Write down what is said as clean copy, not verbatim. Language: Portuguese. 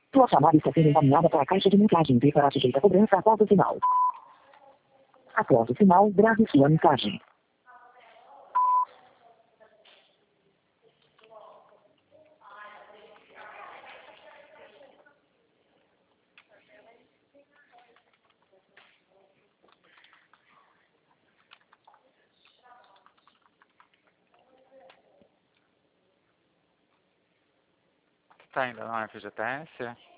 Sua chamada está sendo encaminhada para a caixa de mensagem e será sujeita a cobrança após o sinal. Após o sinal, grave sua mensagem. Tá ainda no FGTS?